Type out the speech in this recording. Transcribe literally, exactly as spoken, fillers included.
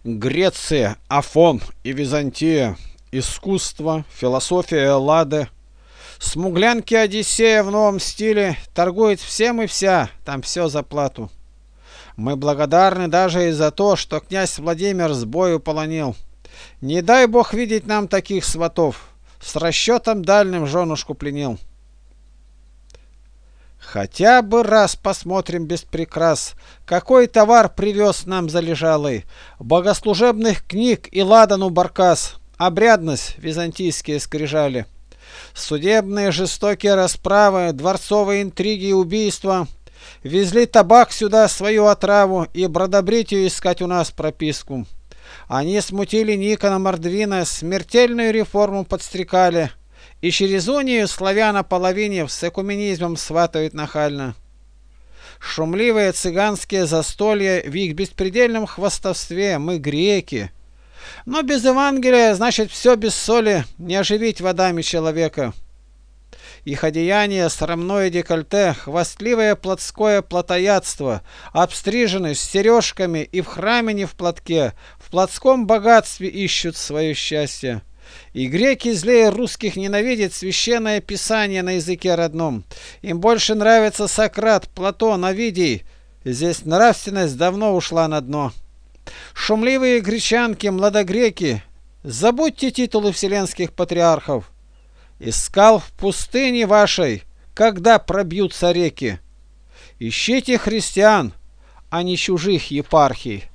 Греция, Афон и Византия, искусство, философия Эллады, смуглянки Одиссея в новом стиле, торгует всем и вся, там все за плату. Мы благодарны даже и за то, что князь Владимир с бою полонил. Не дай бог видеть нам таких сватов, с расчетом дальним женушку пленил. Хотя бы раз посмотрим без прикрас, какой товар привез нам залежалый. Богослужебных книг и ладану баркас, обрядность византийские скрижали. Судебные жестокие расправы, дворцовые интриги и убийства. Везли табак сюда, свою отраву, и бродобритию искать у нас прописку. Они смутили Никона Мордвина, смертельную реформу подстрекали. И через унию славяно-половине с экуменизмом сватают нахально. Шумливые цыганские застолья в их беспредельном хвастовстве, мы греки. Но без Евангелия, значит, все без соли, не оживить водами человека. Их одеяние, срамное декольте, хвастливое плотское плотоядство, обстрижены с сережками и в храме не в платке, в плотском богатстве ищут свое счастье. И греки злее русских ненавидят священное писание на языке родном. Им больше нравится Сократ, Платон, Овидий. Здесь нравственность давно ушла на дно. Шумливые гречанки, младогреки, забудьте титулы вселенских патриархов. Искал в пустыне вашей, когда пробьются реки. Ищите христиан, а не чужих епархий.